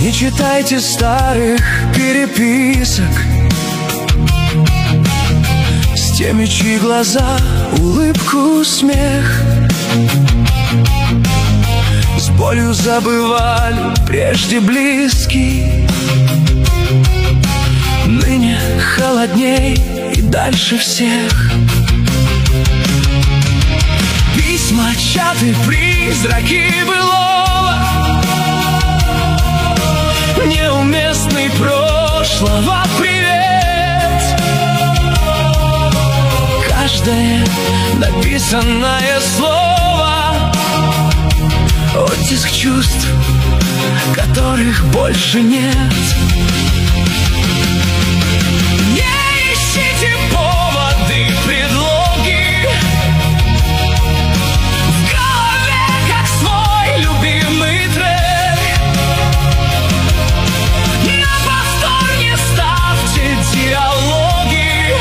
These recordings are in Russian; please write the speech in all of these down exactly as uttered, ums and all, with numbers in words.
Не читайте старых переписок с теми, чьи глаза улыбку, смех. С болью забывали прежде близкий, ныне холодней и дальше всех. Письма, чаты, призраки былого, неуместный прошлого привет. Каждое написанное слово — оттиск чувств, которых больше нет. Не ищите поводы, предлоги, в голове как свой любимый трек. На повтор не ставьте диалоги,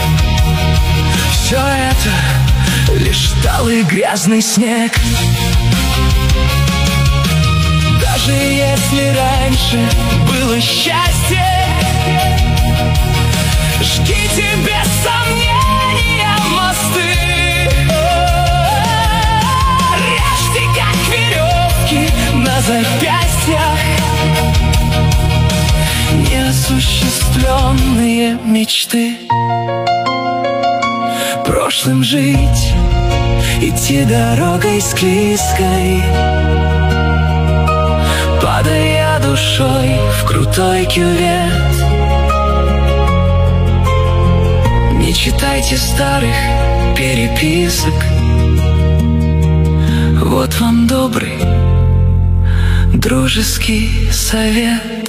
все это лишь талый грязный снег. Даже если раньше было счастье, жгите без сомнения мосты. Режьте, как веревки на запястьях, неосуществленные мечты. Прошлым жить, идти дорогой склизкой, падая душой в крутой кювет. Не читайте старых переписок, вот вам добрый дружеский совет.